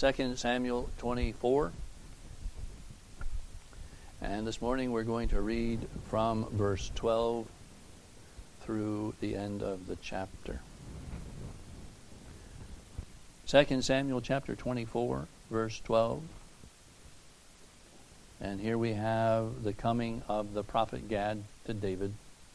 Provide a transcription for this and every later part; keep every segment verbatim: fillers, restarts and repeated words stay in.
Second Samuel twenty-four. And this morning we're going to read from verse twelve through the end of the chapter. Second Samuel chapter twenty-four, verse twelve. And here we have the coming of the prophet Gad to David.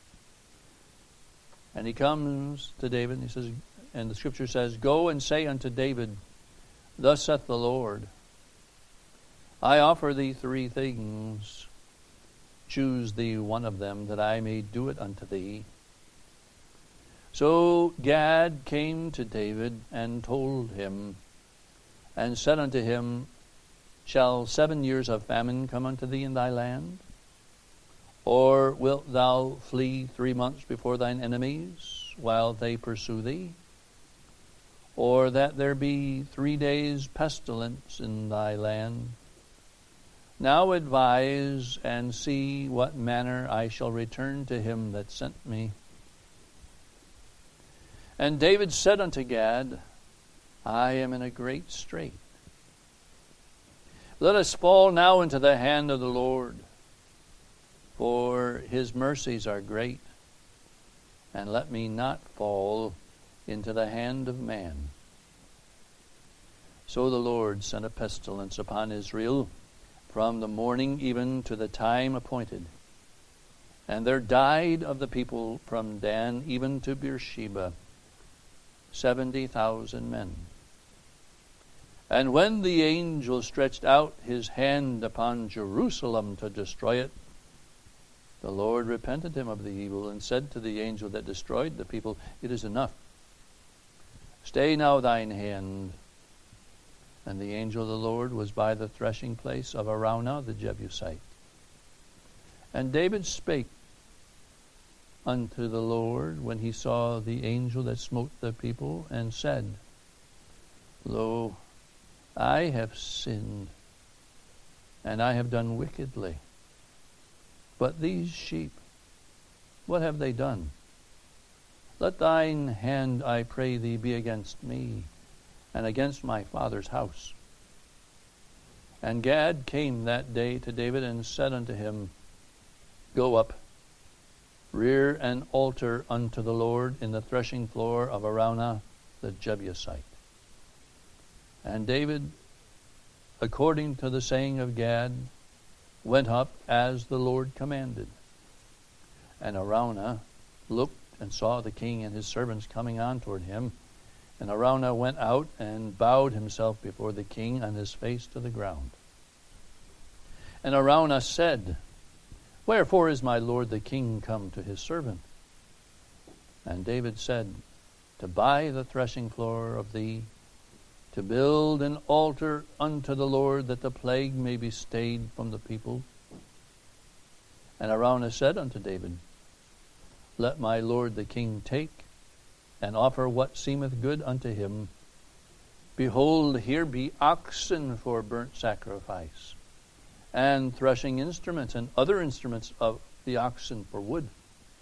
And he comes to David, and he says, and the scripture says, "Go and say unto David, Thus saith the Lord, I offer thee three things. Choose thee one of them, that I may do it unto thee." So Gad came to David and told him, and said unto him, "Shall seven years of famine come unto thee in thy land? Or wilt thou flee three months before thine enemies, while they pursue thee? Or that there be three days pestilence in thy land? Now advise, and see what manner I shall return to him that sent me." And David said unto Gad, "I am in a great strait. Let us fall now into the hand of the Lord, for his mercies are great, and let me not fall into the hand of man." So the Lord sent a pestilence upon Israel from the morning even to the time appointed. And there died of the people from Dan even to Beersheba seventy thousand men. And when the angel stretched out his hand upon Jerusalem to destroy it, the Lord repented him of the evil, and said to the angel that destroyed the people, "It is enough. Stay now thine hand." And the angel of the Lord was by the threshing place of Araunah the Jebusite. And David spake unto the Lord when he saw the angel that smote the people, and said, "Lo, I have sinned, and I have done wickedly. But these sheep, what have they done? Let thine hand, I pray thee, be against me, and against my father's house." And Gad came that day to David, and said unto him, "Go up, rear an altar unto the Lord in the threshing floor of Araunah the Jebusite." And David, according to the saying of Gad, went up as the Lord commanded. And Araunah looked and saw the king and his servants coming on toward him. And Araunah went out and bowed himself before the king on his face to the ground. And Araunah said, "Wherefore is my lord the king come to his servant?" And David said, "To buy the threshing floor of thee, to build an altar unto the Lord, that the plague may be stayed from the people." And Araunah said unto David, "Let my lord the king take, and offer what seemeth good unto him. Behold, here be oxen for burnt sacrifice, and threshing instruments, and other instruments of the oxen for wood."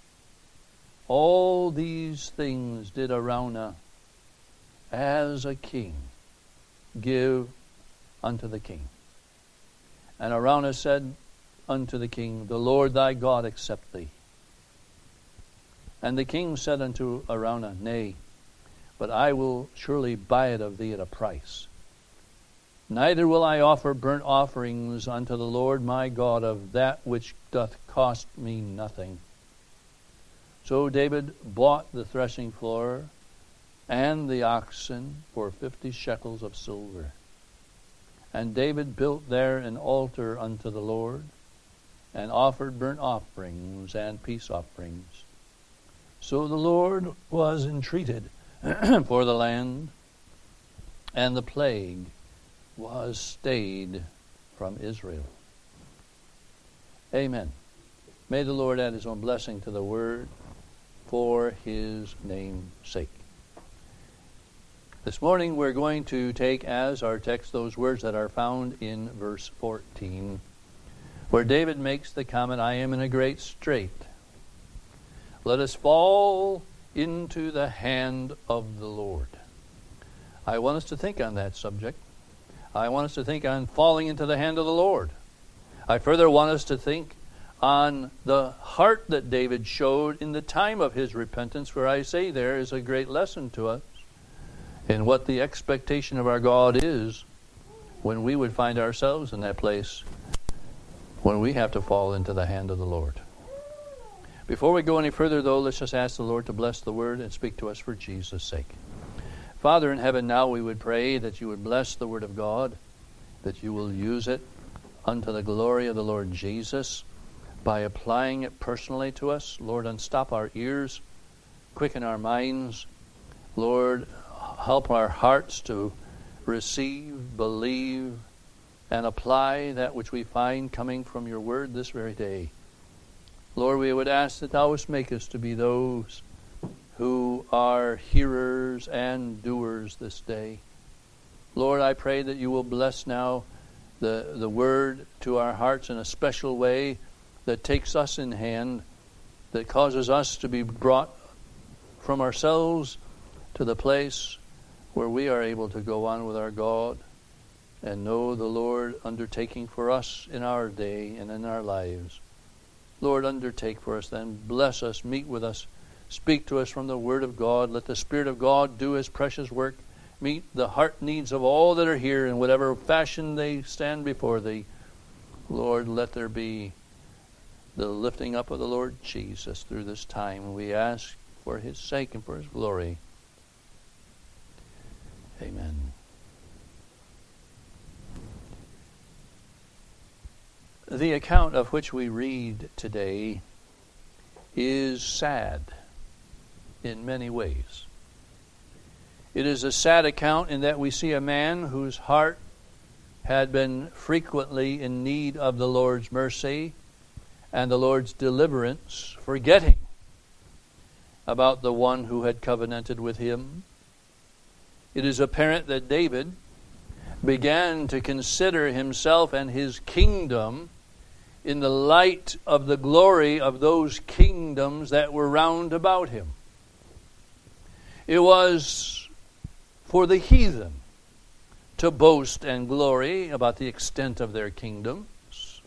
All these things did Araunah as a king give unto the king. And Araunah said unto the king, "The Lord thy God accept thee." And the king said unto Araunah, "Nay, but I will surely buy it of thee at a price. Neither will I offer burnt offerings unto the Lord my God of that which doth cost me nothing." So David bought the threshing floor and the oxen for fifty shekels of silver. And David built there an altar unto the Lord, and offered burnt offerings and peace offerings. So the Lord was entreated for the land, and the plague was stayed from Israel. Amen. May the Lord add his own blessing to the word for his name's sake. This morning we're going to take as our text those words that are found in verse fourteen, where David makes the comment, "I am in a great strait. Let us fall into the hand of the Lord." I want us to think on that subject. I want us to think on falling into the hand of the Lord. I further want us to think on the heart that David showed in the time of his repentance, where I say there is a great lesson to us in what the expectation of our God is when we would find ourselves in that place when we have to fall into the hand of the Lord. Before we go any further, though, let's just ask the Lord to bless the word and speak to us for Jesus' sake. Father in heaven, now we would pray that you would bless the word of God, that you will use it unto the glory of the Lord Jesus by applying it personally to us. Lord, unstop our ears, quicken our minds. Lord, help our hearts to receive, believe, and apply that which we find coming from your word this very day. Lord, we would ask that thou wouldst make us to be those who are hearers and doers this day. Lord, I pray that you will bless now the, the word to our hearts in a special way that takes us in hand, that causes us to be brought from ourselves to the place where we are able to go on with our God and know the Lord undertaking for us in our day and in our lives. Lord, undertake for us then. Bless us, meet with us, speak to us from the Word of God. Let the Spirit of God do his precious work. Meet the heart needs of all that are here in whatever fashion they stand before thee. Lord, let there be the lifting up of the Lord Jesus through this time. We ask for his sake and for his glory. Amen. The account of which we read today is sad in many ways. It is a sad account in that we see a man whose heart had been frequently in need of the Lord's mercy and the Lord's deliverance, forgetting about the one who had covenanted with him. It is apparent that David began to consider himself and his kingdom in the light of the glory of those kingdoms that were round about him. It was for the heathen to boast and glory about the extent of their kingdoms.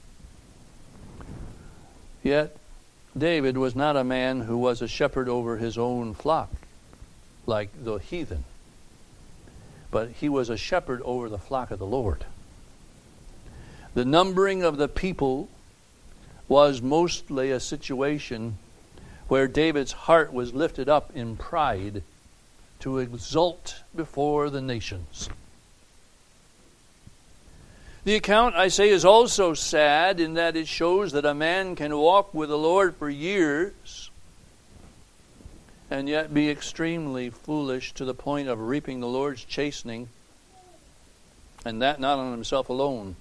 Yet David was not a man who was a shepherd over his own flock like the heathen, but he was a shepherd over the flock of the Lord. The numbering of the people was mostly a situation where David's heart was lifted up in pride to exult before the nations. The account, I say, is also sad in that it shows that a man can walk with the Lord for years and yet be extremely foolish to the point of reaping the Lord's chastening, and that not on himself alone,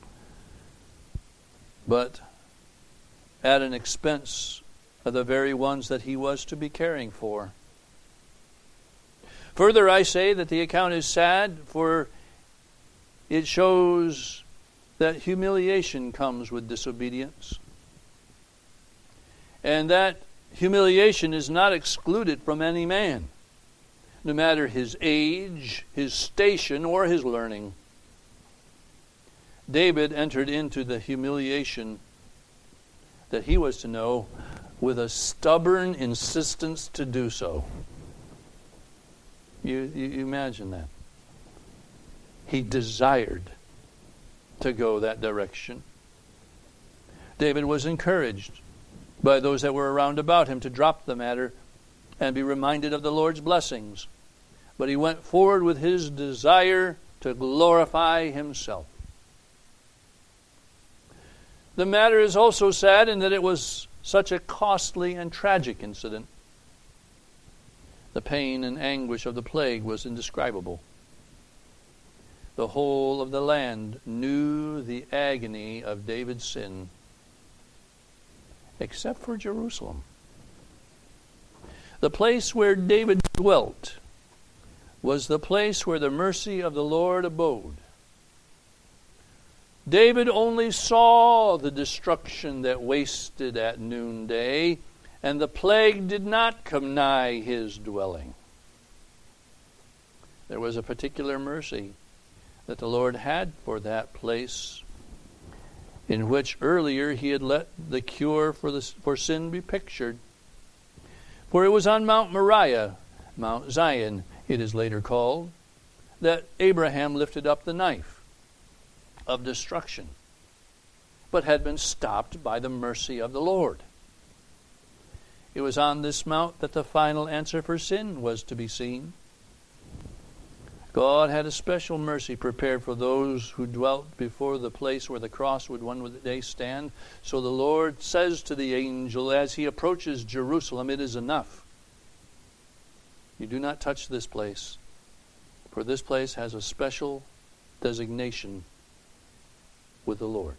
but at an expense of the very ones that he was to be caring for. Further, I say that the account is sad, for it shows that humiliation comes with disobedience. And that humiliation is not excluded from any man, no matter his age, his station, or his learning. David entered into the humiliation that he was to know with a stubborn insistence to do so. You, you, you imagine that. He desired to go that direction. David was encouraged by those that were around about him to drop the matter and be reminded of the Lord's blessings. But he went forward with his desire to glorify himself. The matter is also sad in that it was such a costly and tragic incident. The pain and anguish of the plague was indescribable. The whole of the land knew the agony of David's sin, except for Jerusalem. The place where David dwelt was the place where the mercy of the Lord abode. David only saw the destruction that wasted at noonday, and the plague did not come nigh his dwelling. There was a particular mercy that the Lord had for that place, in which earlier he had let the cure for, the, for sin be pictured. For it was on Mount Moriah, Mount Zion it is later called, that Abraham lifted up the knife of destruction, but had been stopped by the mercy of the Lord. It was on this mount that the final answer for sin was to be seen. God had a special mercy prepared for those who dwelt before the place where the cross would one day stand. So the Lord says to the angel as he approaches Jerusalem, "It is enough. You do not touch this place, for this place has a special designation with the Lord."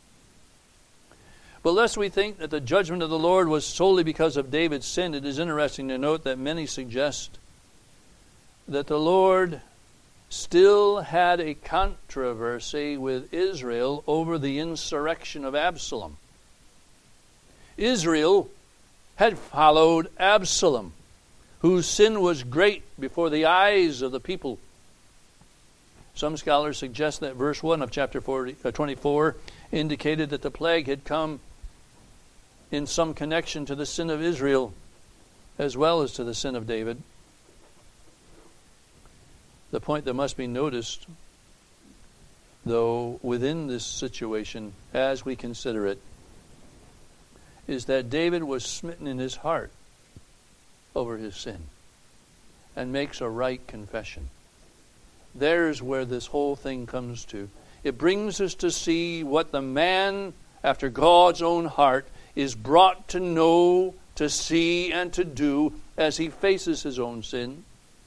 But lest we think that the judgment of the Lord was solely because of David's sin, it is interesting to note that many suggest that the Lord still had a controversy with Israel over the insurrection of Absalom. Israel had followed Absalom, whose sin was great before the eyes of the people. Some scholars suggest that verse one of chapter forty, uh, twenty-four indicated that the plague had come in some connection to the sin of Israel as well as to the sin of David. The point that must be noticed, though, within this situation, as we consider it, is that David was smitten in his heart over his sin and makes a right confession. There's where this whole thing comes to. It brings us to see what the man after God's own heart is brought to know, to see, and to do as he faces his own sin.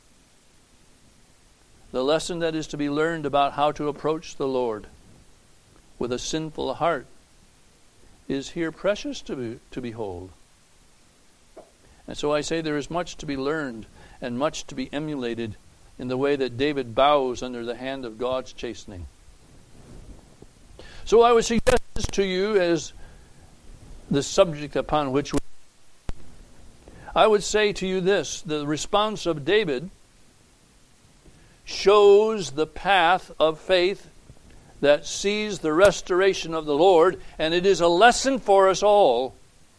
The lesson that is to be learned about how to approach the Lord with a sinful heart is here precious to be, to behold. And so I say there is much to be learned and much to be emulated in the way that David bows under the hand of God's chastening. So I would suggest this to you as the subject upon which we... I would say to you this: the response of David shows the path of faith that sees the restoration of the Lord, and it is a lesson for us all.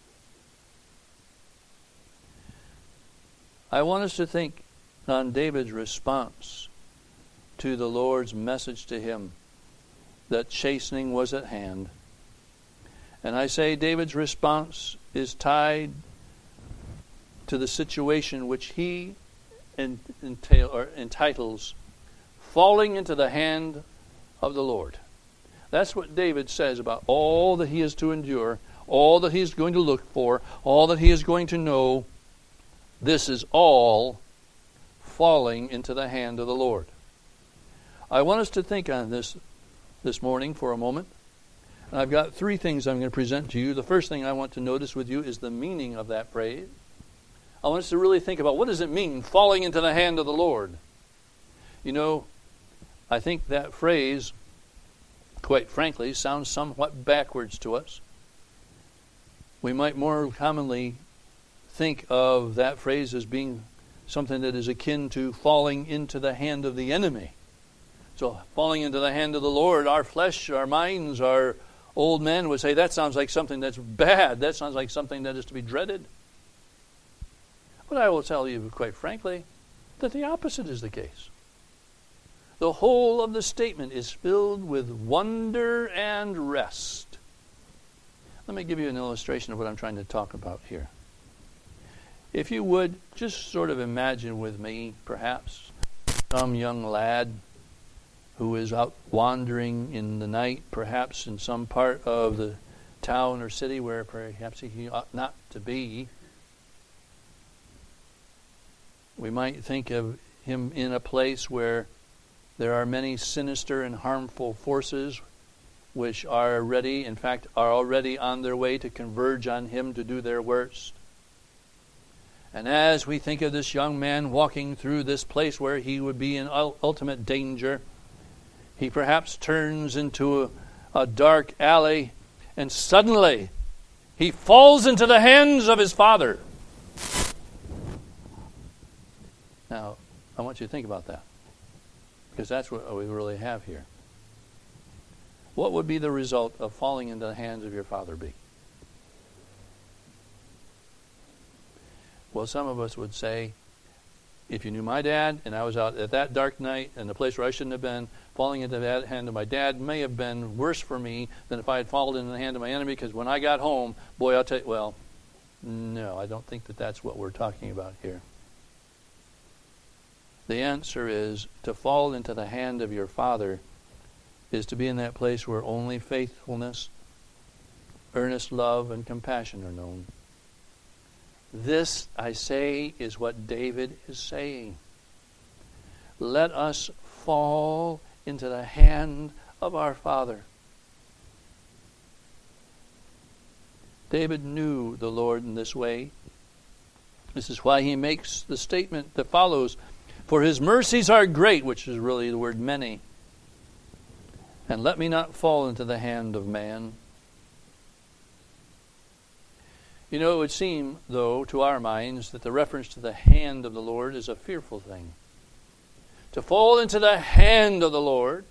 I want us to think on David's response to the Lord's message to him that chastening was at hand. And I say David's response is tied to the situation which he entail, or entitles falling into the hand of the Lord. That's what David says about all that he is to endure, all that he is going to look for, all that he is going to know. This is all falling into the hand of the Lord. I want us to think on this this morning for a moment. And I've got three things I'm going to present to you. The first thing I want to notice with you is the meaning of that phrase. I want us to really think about, what does it mean, falling into the hand of the Lord? You know, I think that phrase, quite frankly, sounds somewhat backwards to us. We might more commonly think of that phrase as being something that is akin to falling into the hand of the enemy. So falling into the hand of the Lord, our flesh, our minds, our old men would say that sounds like something that's bad. That sounds like something that is to be dreaded. But I will tell you, quite frankly, that the opposite is the case. The whole of the statement is filled with wonder and rest. Let me give you an illustration of what I'm trying to talk about here. If you would, just sort of imagine with me, perhaps, some young lad who is out wandering in the night, perhaps in some part of the town or city where perhaps he ought not to be. We might think of him in a place where there are many sinister and harmful forces which are ready, in fact, are already on their way to converge on him to do their worst. And as we think of this young man walking through this place where he would be in ultimate danger, he perhaps turns into a, a dark alley, and suddenly he falls into the hands of his father. Now, I want you to think about that. Because that's what we really have here. What would be the result of falling into the hands of your father be? Well, some of us would say, if you knew my dad, and I was out at that dark night in a place where I shouldn't have been, falling into the hand of my dad may have been worse for me than if I had fallen into the hand of my enemy, because when I got home, boy, I'll tell you, well, no, I don't think that that's what we're talking about here. The answer is, to fall into the hand of your father is to be in that place where only faithfulness, earnest love, and compassion are known. This, I say, is what David is saying. Let us fall into the hand of our Father. David knew the Lord in this way. This is why he makes the statement that follows, "For his mercies are great," which is really the word many. "And let me not fall into the hand of man." You know, it would seem, though, to our minds, that the reference to the hand of the Lord is a fearful thing. To fall into the hand of the Lord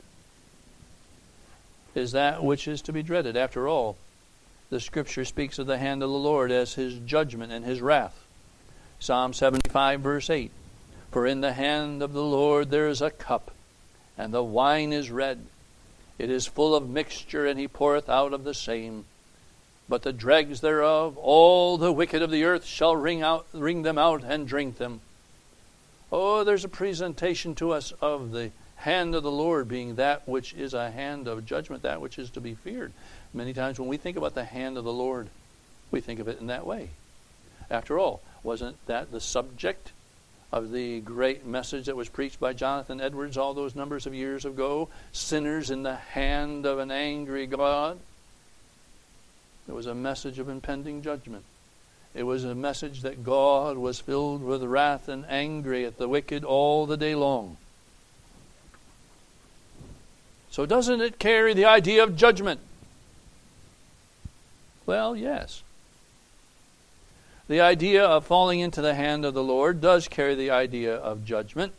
is that which is to be dreaded. After all, the Scripture speaks of the hand of the Lord as his judgment and his wrath. Psalm seventy-five, verse eight. "For in the hand of the Lord there is a cup, and the wine is red. It is full of mixture, and he poureth out of the same. But the dregs thereof, all the wicked of the earth shall wring out, wring them out and drink them." Oh, there's a presentation to us of the hand of the Lord being that which is a hand of judgment, that which is to be feared. Many times when we think about the hand of the Lord, we think of it in that way. After all, wasn't that the subject of the great message that was preached by Jonathan Edwards all those numbers of years ago? Sinners in the hand of an angry God. It was a message of impending judgment. It was a message that God was filled with wrath and angry at the wicked all the day long. So doesn't it carry the idea of judgment? Well, yes. The idea of falling into the hand of the Lord does carry the idea of judgment.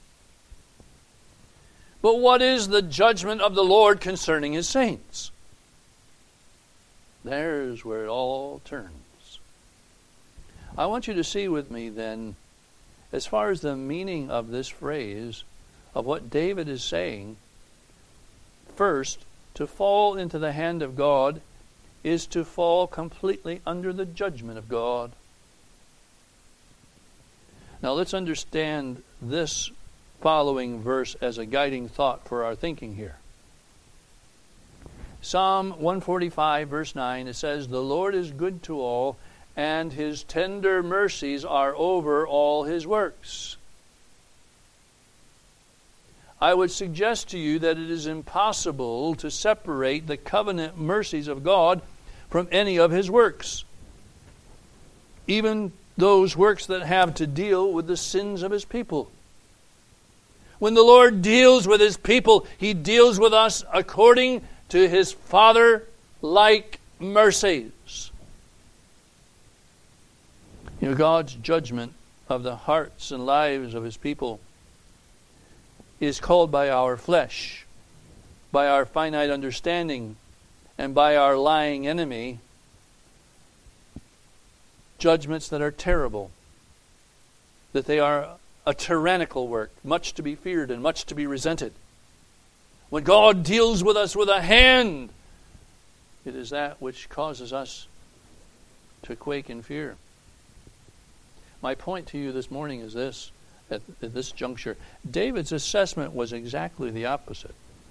But what is the judgment of the Lord concerning his saints? There's where it all turns. I want you to see with me then, as far as the meaning of this phrase, of what David is saying. First, to fall into the hand of God is to fall completely under the judgment of God. Now let's understand this following verse as a guiding thought for our thinking here. Psalm one forty-five, verse nine, it says, "The Lord is good to all, and his tender mercies are over all his works." I would suggest to you that it is impossible to separate the covenant mercies of God from any of his works, even those works that have to deal with the sins of his people. When the Lord deals with his people, he deals with us according to his Father-like mercies. You know, God's judgment of the hearts and lives of his people is called by our flesh, by our finite understanding, and by our lying enemy, judgments that are terrible, that they are a tyrannical work, much to be feared and much to be resented. When God deals with us with a hand, it is that which causes us to quake in fear. My point to you this morning is this, at, at this juncture. David's assessment was exactly the opposite.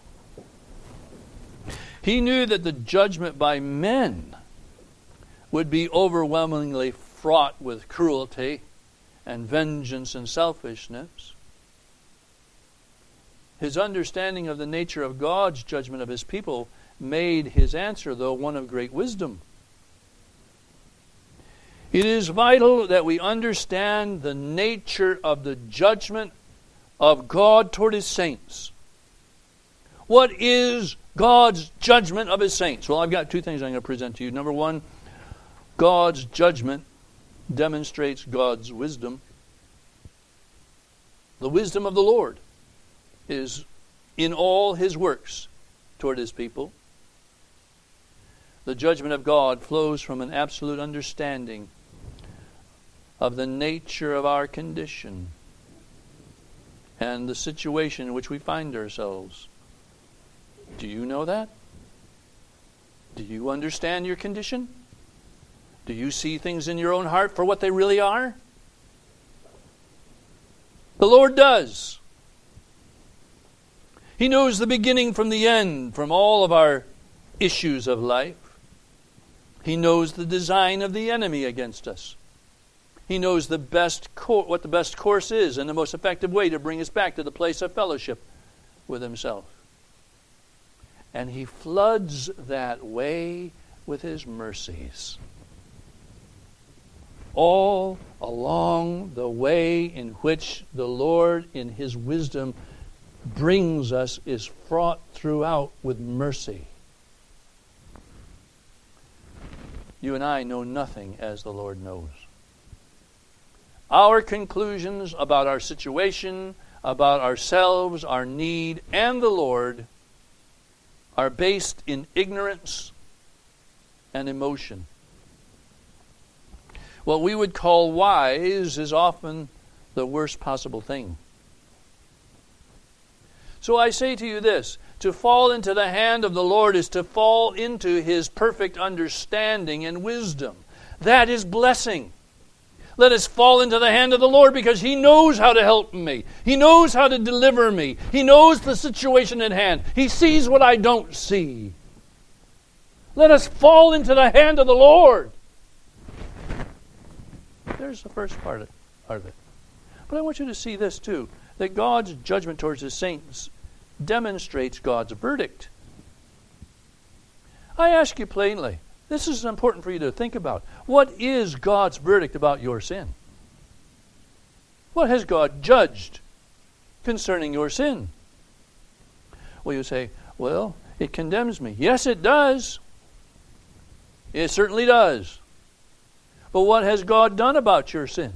He knew that the judgment by men would be overwhelmingly fraught with cruelty and vengeance and selfishness. His understanding of the nature of God's judgment of his people made his answer, though, one of great wisdom. It is vital that we understand the nature of the judgment of God toward his saints. What is God's judgment of his saints? Well, I've got two things I'm going to present to you. Number one, God's judgment demonstrates God's wisdom. The wisdom of the Lord. is in all his works toward his people. The judgment of God flows from an absolute understanding of the nature of our condition and the situation in which we find ourselves. Do you know that? Do you understand your condition? Do you see things in your own heart for what they really are? The Lord does. He knows the beginning from the end, from all of our issues of life. He knows the design of the enemy against us. He knows the best co- what the best course is and the most effective way to bring us back to the place of fellowship with himself. And he floods that way with his mercies. All along the way in which the Lord, in his wisdom, brings us is fraught throughout with mercy. You and I know nothing as the Lord knows. Our conclusions about our situation, about ourselves, our need, and the Lord are based in ignorance and emotion. What we would call wise is often the worst possible thing. So I say to you this, to fall into the hand of the Lord is to fall into his perfect understanding and wisdom. That is blessing. Let us fall into the hand of the Lord because he knows how to help me. He knows how to deliver me. He knows the situation at hand. He sees what I don't see. Let us fall into the hand of the Lord. There's the first part of it. But I want you to see this too, that God's judgment towards his saints demonstrates God's verdict. I ask you plainly, this is important for you to think about. What is God's verdict about your sin? What has God judged concerning your sin? Well, you say, well, it condemns me. Yes, it does. It certainly does. But what has God done about your sin?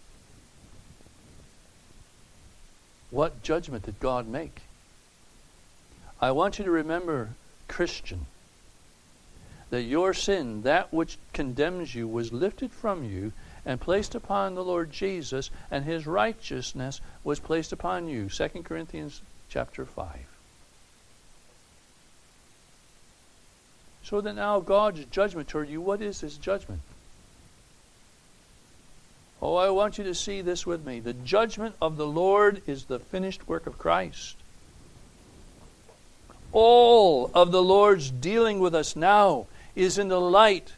What judgment did God make? I want you to remember, Christian, that your sin, that which condemns you, was lifted from you and placed upon the Lord Jesus, and his righteousness was placed upon you. Second Corinthians chapter five. So that now God's judgment toward you, what is his judgment? Oh, I want you to see this with me. The judgment of the Lord is the finished work of Christ. All of the Lord's dealing with us now is in the light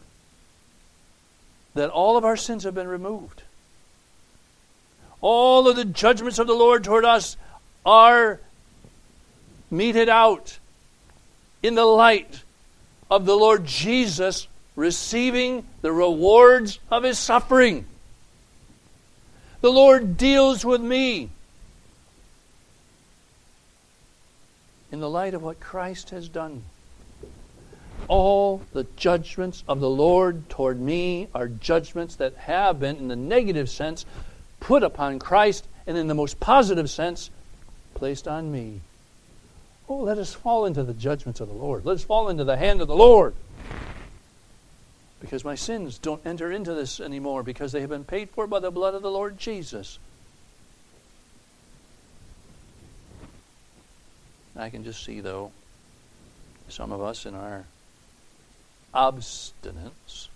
that all of our sins have been removed. All of the judgments of the Lord toward us are meted out in the light of the Lord Jesus receiving the rewards of his suffering. The Lord deals with me in the light of what Christ has done. All the judgments of the Lord toward me are judgments that have been, in the negative sense, put upon Christ, and in the most positive sense, placed on me. Oh, let us fall into the judgments of the Lord. Let us fall into the hand of the Lord. Because my sins don't enter into this anymore, because they have been paid for by the blood of the Lord Jesus. I can just see, though, some of us in our obstinance,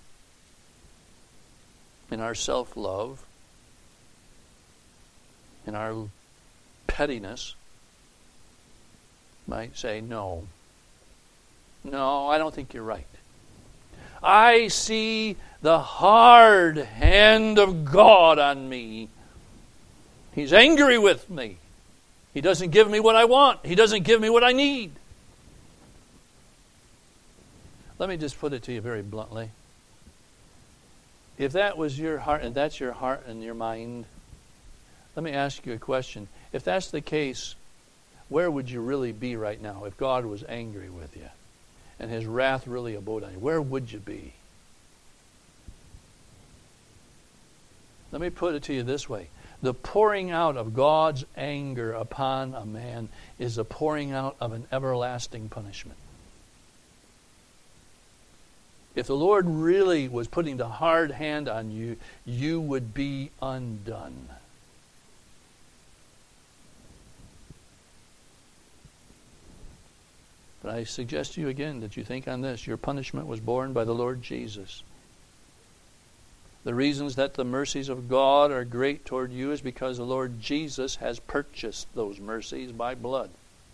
in our self-love, in our pettiness, might say, no, no, I don't think you're right. I see the hard hand of God on me. He's angry with me. He doesn't give me what I want. He doesn't give me what I need. Let me just put it to you very bluntly. If that was your heart, and that's your heart and your mind, let me ask you a question. If that's the case, where would you really be right now if God was angry with you and his wrath really abode on you? Where would you be? Let me put it to you this way. The pouring out of God's anger upon a man is the pouring out of an everlasting punishment. If the Lord really was putting the hard hand on you, you would be undone. But I suggest to you again that you think on this. Your punishment was borne by the Lord Jesus. The reasons that the mercies of God are great toward you is because the Lord Jesus has purchased those mercies by blood.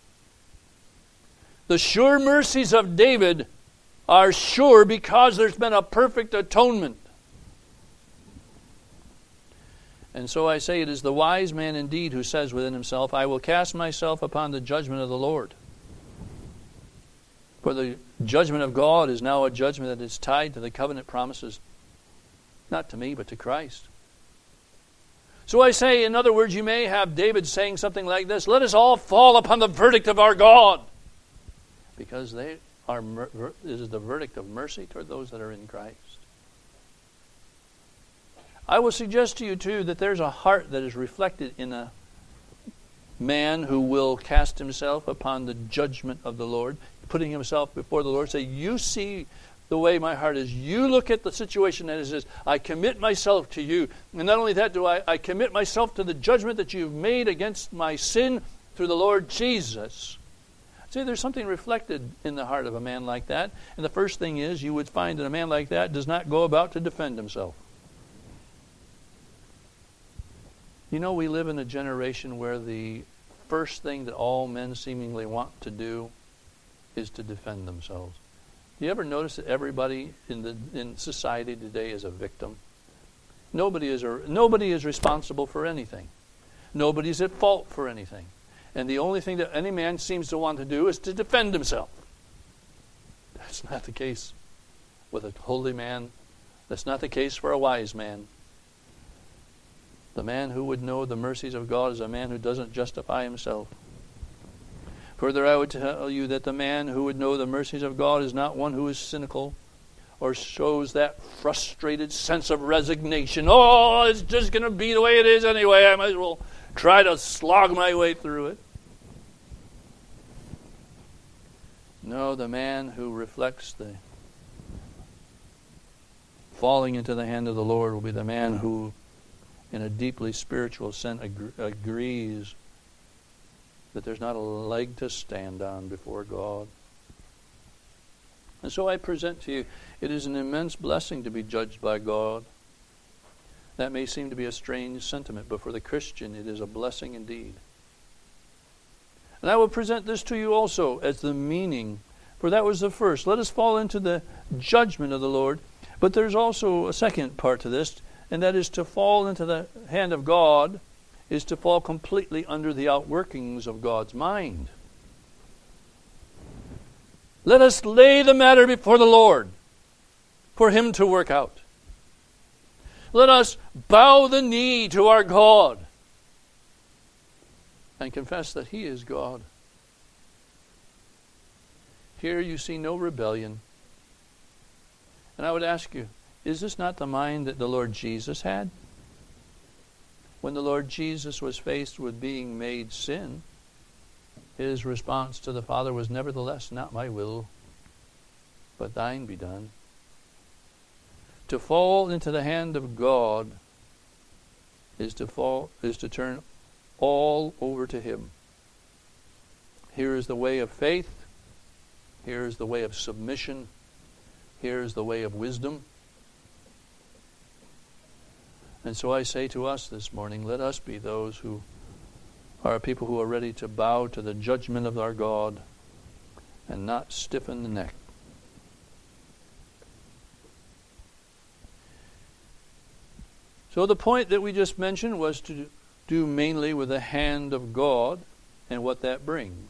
The sure mercies of David are sure because there's been a perfect atonement. And so I say, it is the wise man indeed who says within himself, I will cast myself upon the judgment of the Lord. For the judgment of God is now a judgment that is tied to the covenant promises, not to me, but to Christ. So I say, in other words, you may have David saying something like this, let us all fall upon the verdict of our God. Because they are, it is the verdict of mercy toward those that are in Christ. I will suggest to you, too, that there's a heart that is reflected in a man who will cast himself upon the judgment of the Lord, putting himself before the Lord, say, you see the way my heart is. You look at the situation and it says, I commit myself to you. And not only that, do I, I commit myself to the judgment that you've made against my sin through the Lord Jesus. See, there's something reflected in the heart of a man like that. And the first thing is, you would find that a man like that does not go about to defend himself. You know, we live in a generation where the first thing that all men seemingly want to do is to defend themselves. Do you ever notice that everybody in the in society today is a victim? Nobody is a, nobody is responsible for anything. Nobody's at fault for anything. And the only thing that any man seems to want to do is to defend himself. That's not the case with a holy man. That's not the case for a wise man. The man who would know the mercies of God is a man who doesn't justify himself. Further, I would tell you that the man who would know the mercies of God is not one who is cynical or shows that frustrated sense of resignation. Oh, it's just going to be the way it is anyway. I might as well try to slog my way through it. No, the man who reflects the falling into the hand of the Lord will be the man who, in a deeply spiritual sense, ag- agrees that there's not a leg to stand on before God. And so I present to you, it is an immense blessing to be judged by God. That may seem to be a strange sentiment, but for the Christian, it is a blessing indeed. And I will present this to you also as the meaning, for that was the first. Let us fall into the judgment of the Lord. But there's also a second part to this, and that is to fall into the hand of God is to fall completely under the outworkings of God's mind. Let us lay the matter before the Lord for Him to work out. Let us bow the knee to our God and confess that He is God. Here you see no rebellion. And I would ask you, is this not the mind that the Lord Jesus had? When the Lord Jesus was faced with being made sin, His response to the Father was, nevertheless, not my will, but thine be done. To fall into the hand of God is to fall is to turn all over to Him. Here is the way of faith. Here is the way of submission. Here is the way of wisdom. And so I say to us this morning, let us be those who are people who are ready to bow to the judgment of our God and not stiffen the neck. So the point that we just mentioned was to do mainly with the hand of God and what that brings.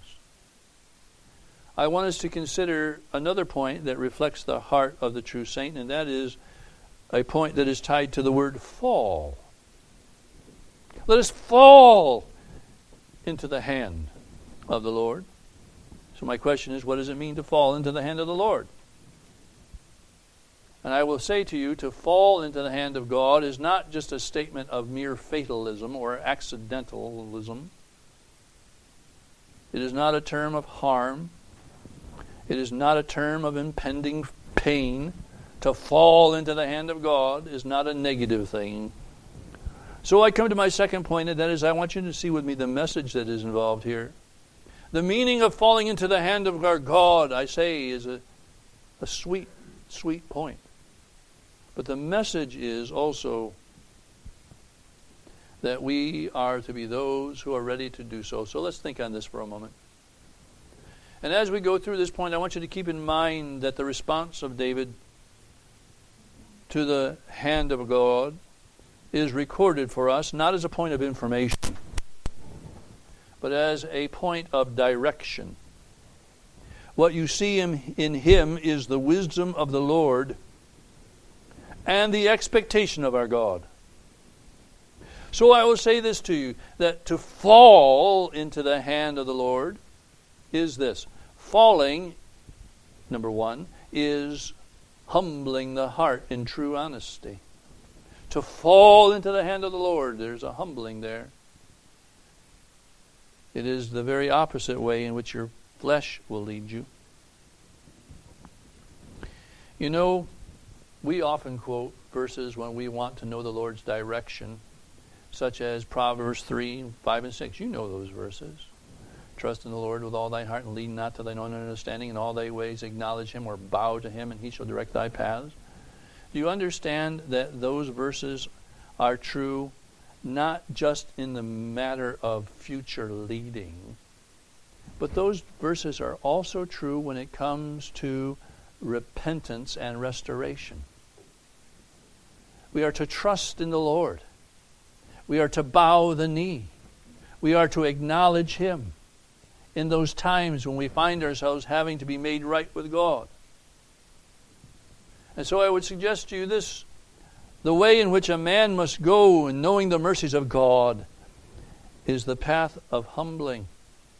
I want us to consider another point that reflects the heart of the true saint, and that is a point that is tied to the word fall. Let us fall into the hand of the Lord. So my question is, what does it mean to fall into the hand of the Lord? And I will say to you, to fall into the hand of God is not just a statement of mere fatalism or accidentalism. It is not a term of harm. It is not a term of impending pain. To fall into the hand of God is not a negative thing. So I come to my second point, and that is I want you to see with me the message that is involved here. The meaning of falling into the hand of our God, I say, is a, a sweet, sweet point. But the message is also that we are to be those who are ready to do so. So let's think on this for a moment. And as we go through this point, I want you to keep in mind that the response of David to the hand of God is recorded for us not as a point of information, but as a point of direction. What you see in, in him is the wisdom of the Lord and the expectation of our God. So I will say this to you, that to fall into the hand of the Lord is this. Falling, number one, is humbling the heart in true honesty. To fall into the hand of the Lord, there's a humbling there. It is the very opposite way in which your flesh will lead you. You know, we often quote verses when we want to know the Lord's direction, such as Proverbs three, five, and six. You know those verses. Trust in the Lord with all thine heart, and lean not to thine own understanding. In all thy ways acknowledge him, or bow to him, and he shall direct thy paths. Do you understand that those verses are true not just in the matter of future leading, but those verses are also true when it comes to repentance and restoration? We are to trust in the Lord. We are to bow the knee. We are to acknowledge him in those times when we find ourselves having to be made right with God. And so I would suggest to you this: the way in which a man must go in knowing the mercies of God is the path of humbling.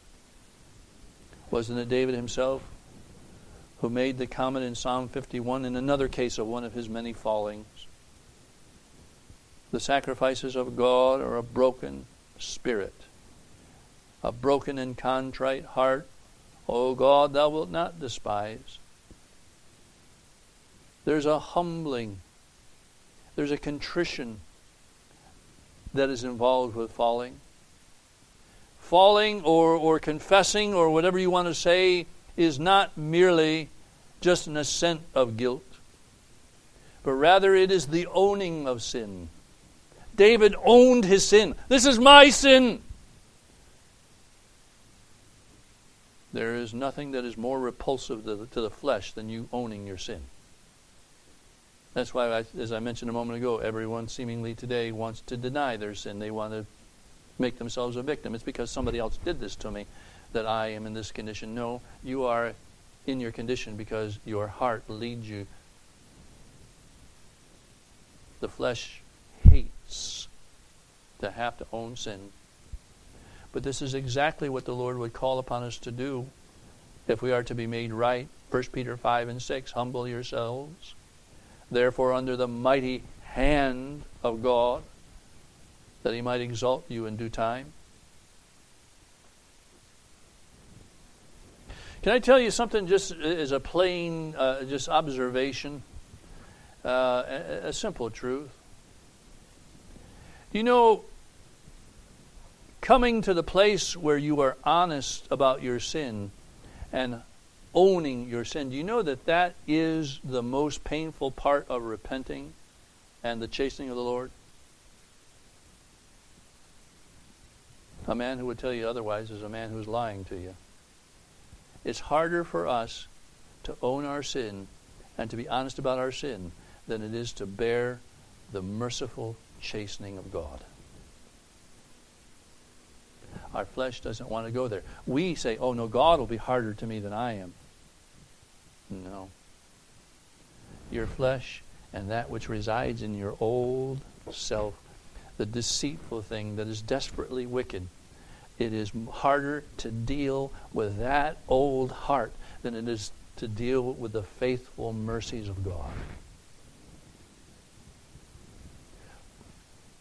Wasn't it David himself who made the comment in Psalm fifty-one, in another case of one of his many fallings? The sacrifices of God are a broken spirit, a broken and contrite heart. O God, thou wilt not despise. There's a humbling, there's a contrition that is involved with falling. Falling or, or confessing or whatever you want to say is not merely just an assent of guilt, but rather it is the owning of sin. David owned his sin. This is my sin. There is nothing that is more repulsive to the, to the flesh than you owning your sin. That's why, I, as I mentioned a moment ago, everyone seemingly today wants to deny their sin. They want to make themselves a victim. It's because somebody else did this to me that I am in this condition. No, you are in your condition because your heart leads you. The flesh hates to have to own sin. But this is exactly what the Lord would call upon us to do if we are to be made right. First Peter five and six, humble yourselves, therefore under the mighty hand of God, that he might exalt you in due time. Can I tell you something just as a plain uh, just observation? Uh, a, a simple truth. You know, coming to the place where you are honest about your sin and owning your sin, do you know that that is the most painful part of repenting and the chastening of the Lord? A man who would tell you otherwise is a man who's lying to you. It's harder for us to own our sin and to be honest about our sin than it is to bear the merciful chastening of God. Our flesh doesn't want to go there. We say, oh no, God will be harder to me than I am. No. Your flesh and that which resides in your old self, the deceitful thing that is desperately wicked, it is harder to deal with that old heart than it is to deal with the faithful mercies of God.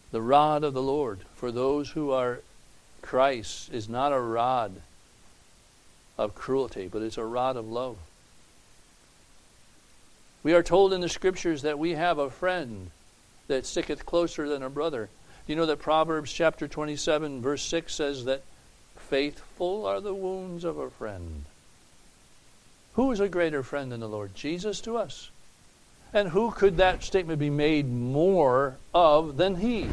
The rod of the Lord for those who are Christ is not a rod of cruelty, but it's a rod of love. We are told in the Scriptures that we have a friend that sticketh closer than a brother. You know that Proverbs chapter twenty-seven verse six says that faithful are the wounds of a friend. Who is a greater friend than the Lord Jesus to us? And who could that statement be made more of than He?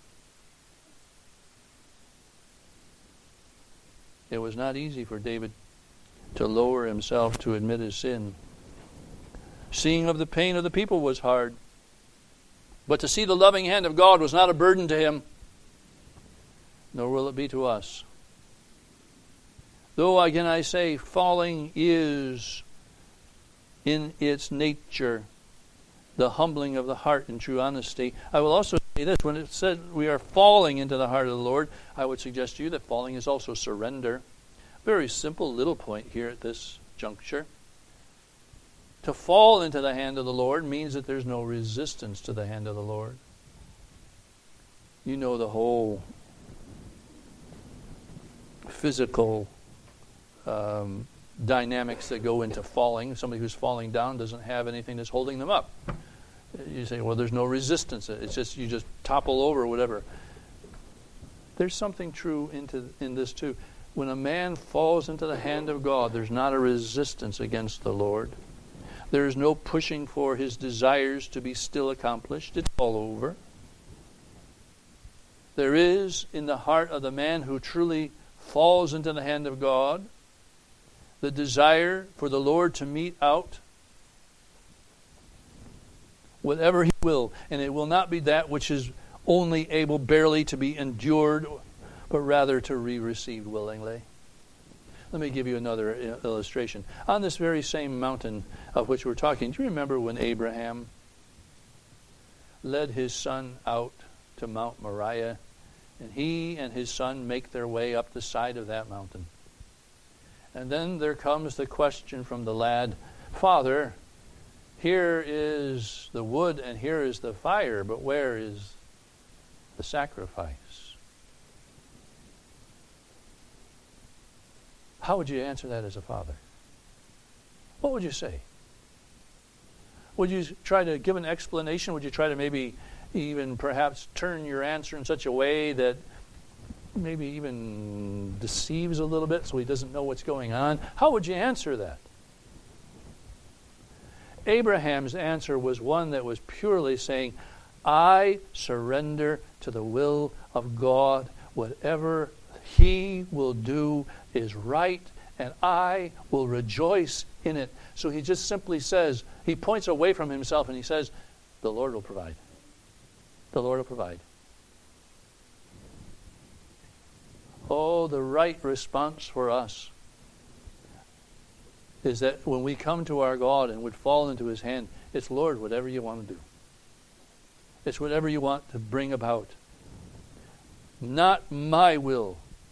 It was not easy for David to lower himself to admit his sin. Seeing of the pain of the people was hard. But to see the loving hand of God was not a burden to him, nor will it be to us. Though, again I say, falling is in its nature the humbling of the heart in true honesty. I will also say this, when it said we are falling into the heart of the Lord, I would suggest to you that falling is also surrender. Very simple little point here at this juncture. To fall into the hand of the Lord means that there's no resistance to the hand of the Lord. You know the whole physical um, dynamics that go into falling. Somebody who's falling down doesn't have anything that's holding them up. You say, well, there's no resistance. It's just you just topple over or whatever. There's something true into in this too. When a man falls into the hand of God, there's not a resistance against the Lord. There is no pushing for his desires to be still accomplished. It's all over. There is in the heart of the man who truly falls into the hand of God the desire for the Lord to mete out whatever He will. And it will not be that which is only able barely to be endured, but rather to be received willingly. Let me give you another illustration. On this very same mountain of which we're talking, do you remember when Abraham led his son out to Mount Moriah, and he and his son make their way up the side of that mountain? And then there comes the question from the lad, Father, here is the wood and here is the fire, but where is the sacrifice? How would you answer that as a father? What would you say? Would you try to give an explanation? Would you try to maybe even perhaps turn your answer in such a way that maybe even deceives a little bit so he doesn't know what's going on? How would you answer that? Abraham's answer was one that was purely saying, I surrender to the will of God. Whatever He will do is right, and I will rejoice in it. So he just simply says, he points away from himself and he says, the Lord will provide. The Lord will provide. Oh, the right response for us is that when we come to our God and would fall into His hand, it's, Lord, whatever you want to do. It's whatever you want to bring about. Not my will,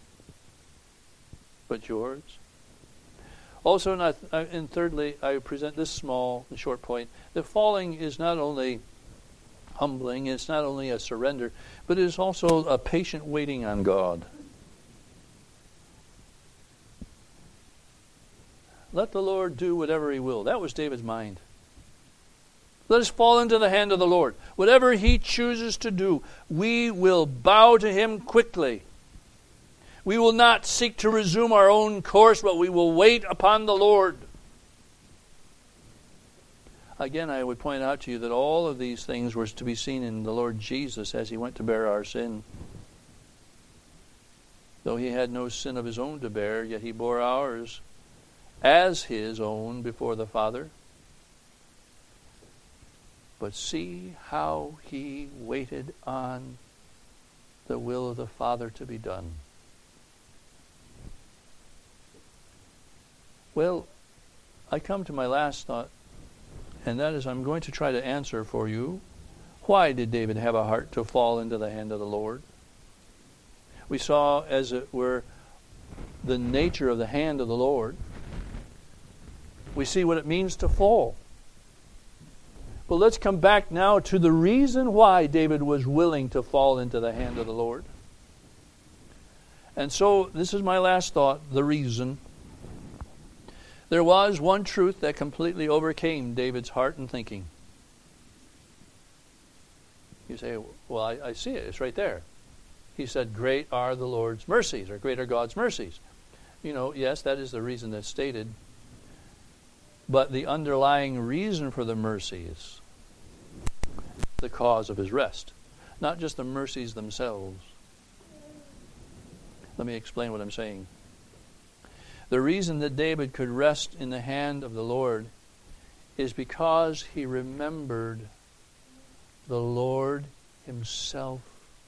but yours. Also, not, uh, and thirdly, I present this small, short point, that falling is not only humbling, it's not only a surrender, but it is also a patient waiting on God. Let the Lord do whatever He will. That was David's mind. Let us fall into the hand of the Lord. Whatever He chooses to do, we will bow to Him quickly. We will not seek to resume our own course, but we will wait upon the Lord. Again, I would point out to you that all of these things were to be seen in the Lord Jesus as He went to bear our sin. Though He had no sin of His own to bear, yet He bore ours as His own before the Father. But see how He waited on the will of the Father to be done. Well, I come to my last thought, and that is I'm going to try to answer for you, why did David have a heart to fall into the hand of the Lord? We saw, as it were, the nature of the hand of the Lord. We see what it means to fall. But let's come back now to the reason why David was willing to fall into the hand of the Lord. And so, this is my last thought, the reason. There was one truth that completely overcame David's heart and thinking. You say, well, I, I see it. It's right there. He said, great are the Lord's mercies, or great are God's mercies. You know, yes, that is the reason that's stated. But the underlying reason for the mercy is the cause of his rest. Not just the mercies themselves. Let me explain what I'm saying. The reason that David could rest in the hand of the Lord is because he remembered the Lord himself.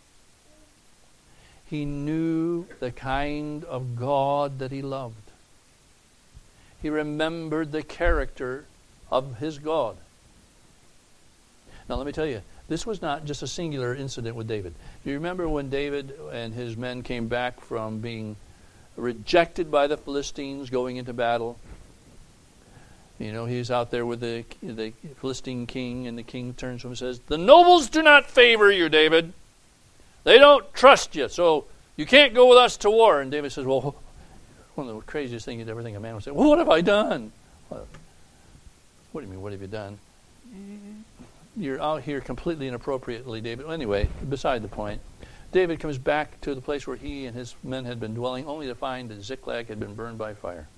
He knew the kind of God that he loved. He remembered the character of his God. Now let me tell you, this was not just a singular incident with David. Do you remember when David and his men came back from being rejected by the Philistines going into battle? You know, he's out there with the, the Philistine king, and the king turns to him and says, the nobles do not favor you, David. They don't trust you, so you can't go with us to war. And David says, well, one of the craziest things you'd ever think a man would say, well, what have I done? Well, what do you mean, what have you done? You're out here completely inappropriately, David. Well, anyway, beside the point. David comes back to the place where he and his men had been dwelling, only to find that Ziklag had been burned by fire.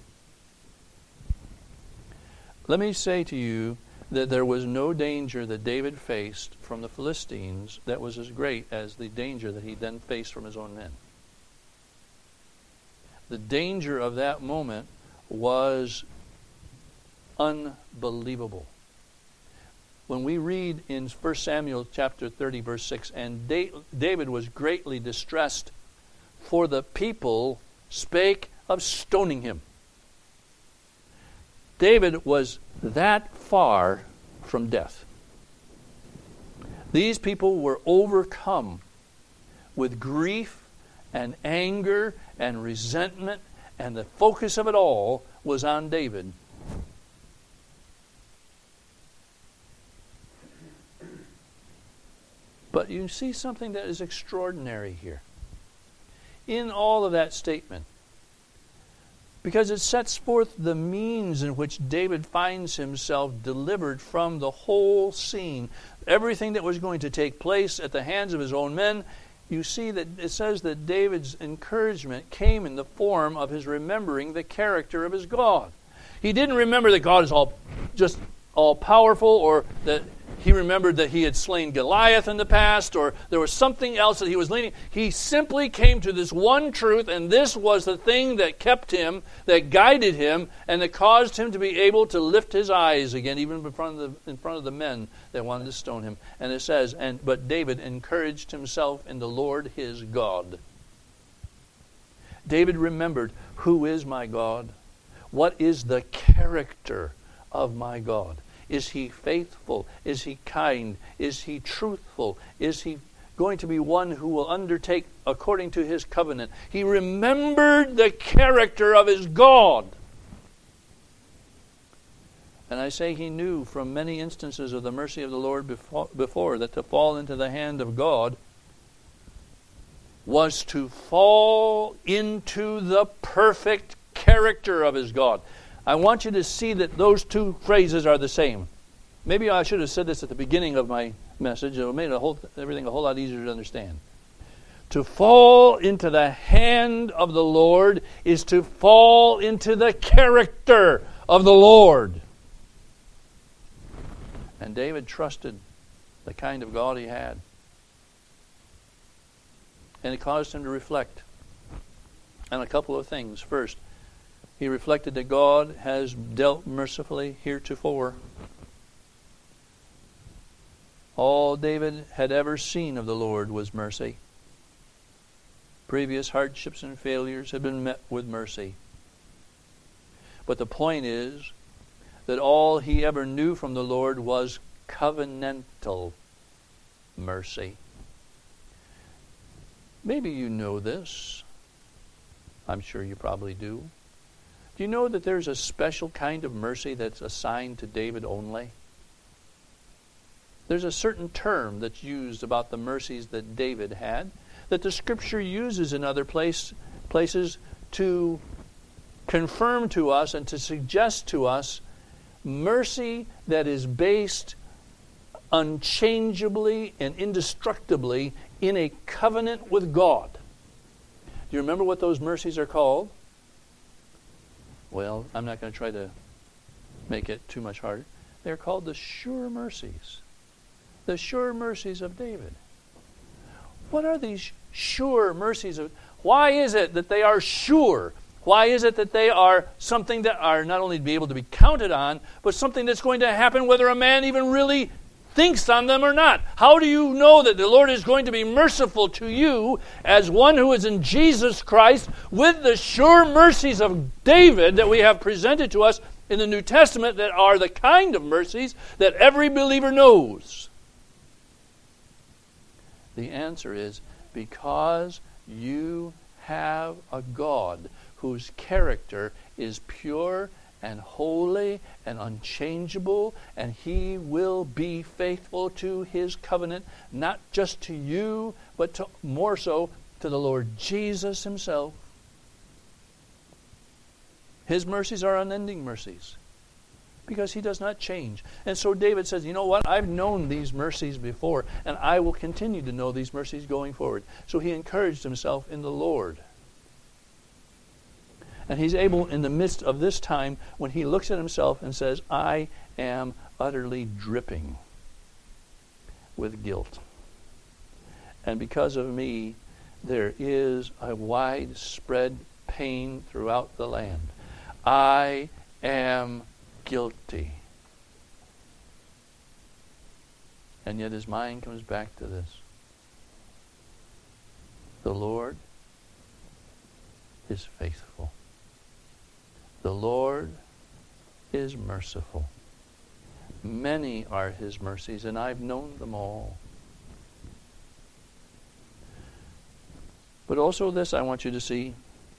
Let me say to you that there was no danger that David faced from the Philistines that was as great as the danger that he then faced from his own men. The danger of that moment was unbelievable. When we read in First Samuel chapter thirty, verse six, and David was greatly distressed, for the people spake of stoning him. David was that far from death. These people were overcome with grief and anger and resentment, and the focus of it all was on David. But you see something that is extraordinary here in all of that statement, because it sets forth the means in which David finds himself delivered from the whole scene, everything that was going to take place at the hands of his own men. You see that it says that David's encouragement came in the form of his remembering the character of his God. He didn't remember that God is all just all powerful, or that he remembered that he had slain Goliath in the past, or there was something else that he was leaning. He simply came to this one truth, and this was the thing that kept him, that guided him, and that caused him to be able to lift his eyes again, even in front of the, in front of the men that wanted to stone him. And it says, "And but David encouraged himself in the Lord his God." David remembered, who is my God? What is the character of my God? Is he faithful? Is he kind? Is he truthful? Is he going to be one who will undertake according to his covenant? He remembered the character of his God. And I say he knew from many instances of the mercy of the Lord before, before that to fall into the hand of God was to fall into the perfect character of his God. I want you to see that those two phrases are the same. Maybe I should have said this at the beginning of my message. It would have made a whole, everything a whole lot easier to understand. To fall into the hand of the Lord is to fall into the character of the Lord. And David trusted the kind of God he had. And it caused him to reflect on a couple of things. First, he reflected that God has dealt mercifully heretofore. All David had ever seen of the Lord was mercy. Previous hardships and failures had been met with mercy. But the point is that all he ever knew from the Lord was covenantal mercy. Maybe you know this. I'm sure you probably do. Do you know that there's a special kind of mercy that's assigned to David only? There's a certain term that's used about the mercies that David had that the Scripture uses in other place, places to confirm to us and to suggest to us mercy that is based unchangeably and indestructibly in a covenant with God. Do you remember what those mercies are called? Well, I'm not going to try to make it too much harder. They're called the sure mercies. The sure mercies of David. What are these sure mercies of? Why is it that they are sure? Why is it that they are something that are not only to be able to be counted on, but something that's going to happen whether a man even really thinks on them or not? How do you know that the Lord is going to be merciful to you as one who is in Jesus Christ with the sure mercies of David that we have presented to us in the New Testament that are the kind of mercies that every believer knows? The answer is because you have a God whose character is pure and holy and unchangeable, and He will be faithful to His covenant, not just to you, but to more so to the Lord Jesus Himself. His mercies are unending mercies because He does not change. And so David says, you know what? I've known these mercies before, and I will continue to know these mercies going forward. So he encouraged himself in the Lord. And he's able, in the midst of this time, when he looks at himself and says, I am utterly dripping with guilt. And because of me, there is a widespread pain throughout the land. I am guilty. And yet his mind comes back to this. The Lord is faithful. The Lord is merciful. Many are His mercies, and I've known them all. But also this I want you to see.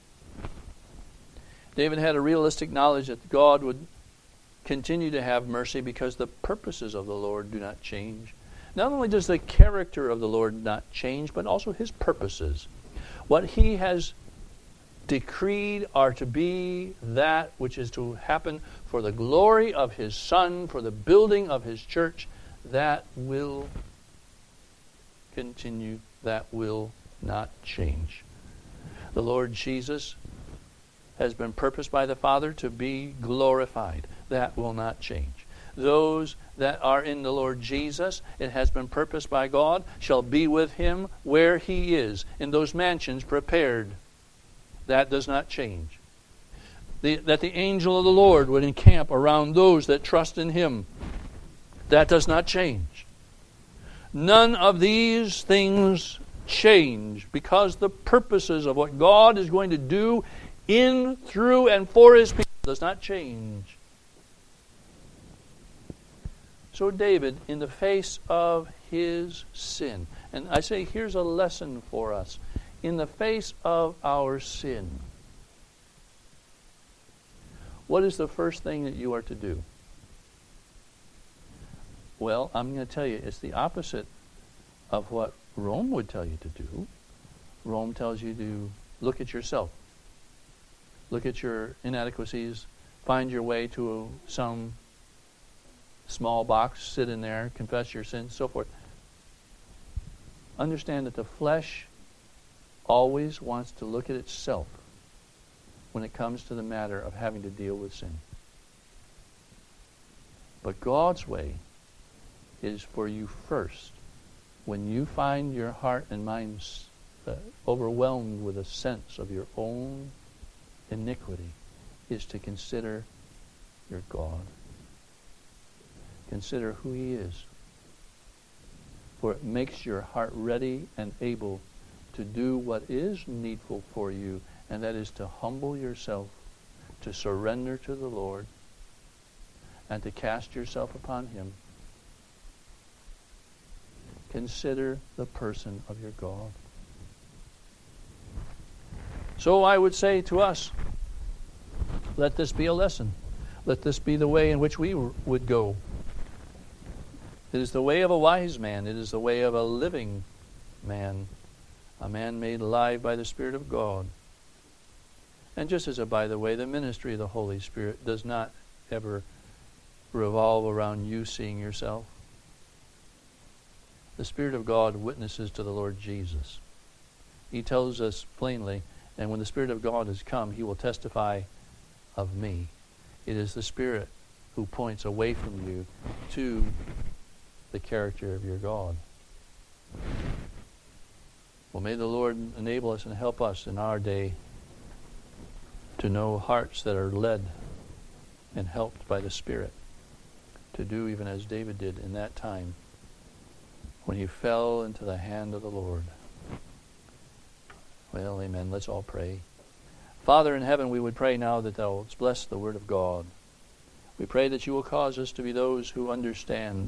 David had a realistic knowledge that God would continue to have mercy because the purposes of the Lord do not change. Not only does the character of the Lord not change, but also His purposes. What He has decreed are to be that which is to happen for the glory of His Son, for the building of His church, that will continue, that will not change. The Lord Jesus has been purposed by the Father to be glorified. That will not change. Those that are in the Lord Jesus, it has been purposed by God, shall be with Him where He is, in those mansions prepared. That does not change. The, that the angel of the Lord would encamp around those that trust in Him. That does not change. None of these things change because the purposes of what God is going to do in, through, and for His people does not change. So David, in the face of his sin, and I say here's a lesson for us. In the face of our sin, what is the first thing that you are to do? Well, I'm going to tell you, it's the opposite of what Rome would tell you to do. Rome tells you to look at yourself. Look at your inadequacies. Find your way to some small box. Sit in there. Confess your sins, so forth. Understand that the flesh always wants to look at itself when it comes to the matter of having to deal with sin. But God's way is for you first, when you find your heart and mind uh, overwhelmed with a sense of your own iniquity, is to consider your God. Consider who He is. For it makes your heart ready and able to do what is needful for you, and that is to humble yourself, to surrender to the Lord, and to cast yourself upon Him. Consider the person of your God. So I would say to us, let this be a lesson. Let this be the way in which we would go. It is the way of a wise man. It is the way of a living man, a man made alive by the Spirit of God. And just as a by the way, the ministry of the Holy Spirit does not ever revolve around you seeing yourself. The Spirit of God witnesses to the Lord Jesus. He tells us plainly, and when the Spirit of God has come, he will testify of me. It is the Spirit who points away from you to the character of your God. Well, may the Lord enable us and help us in our day to know hearts that are led and helped by the Spirit to do even as David did in that time when he fell into the hand of the Lord. Well, amen. Let's all pray. Father in heaven, we would pray now that thou wouldst bless the word of God. We pray that you will cause us to be those who understand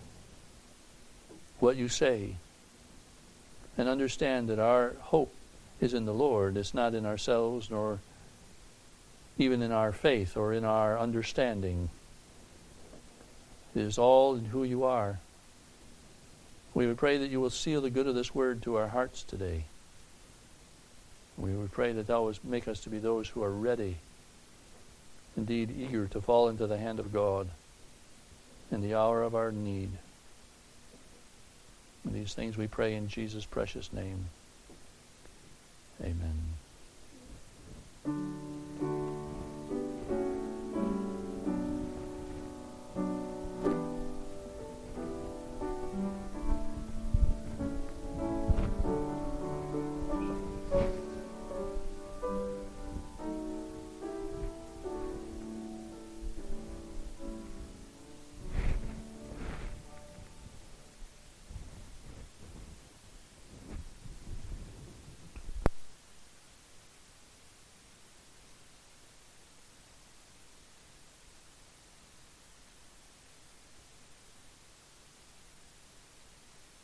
what you say and understand that our hope is in the Lord. It's not in ourselves nor even in our faith or in our understanding. It is all in who you are. We would pray that you will seal the good of this word to our hearts today. We would pray that thou wouldst make us to be those who are ready, indeed eager to fall into the hand of God in the hour of our need. And these things we pray in Jesus' precious name. Amen.